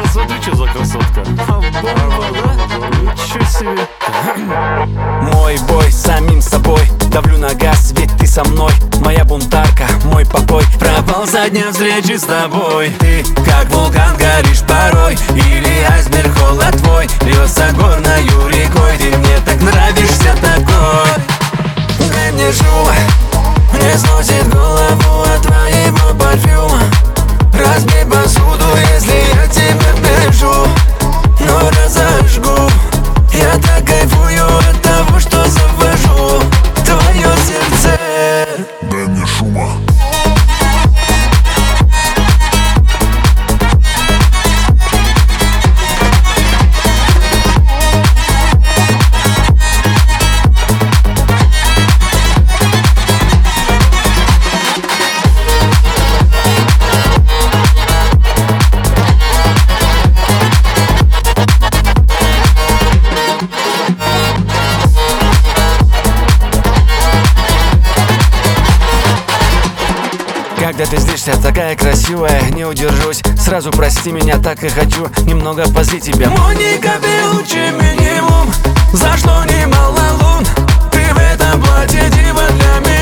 смотри, что за красотка. Ничего себе. Мой бой с самим собой, давлю на газ, ведь ты со мной. Моя бунтарка, мой покой, пропал со дня встречи с тобой. Ты как вулкан горишь порой, или айсберг холод твой льется горною рекой. Ты мне так нравишься такой. Дай мне шума, мне сносит голову от твоего парфюма. Разбей посуду, если я тебя пишу, но разожгу. Я так кайфую от того, что завожу твое сердце. Дай мне шума. Когда ты злишься, такая красивая, не удержусь. Сразу прости меня, так и хочу немного позлить тебя. Моника Белуччи минимум, за что немало лун. Ты в этом платье дива для меня.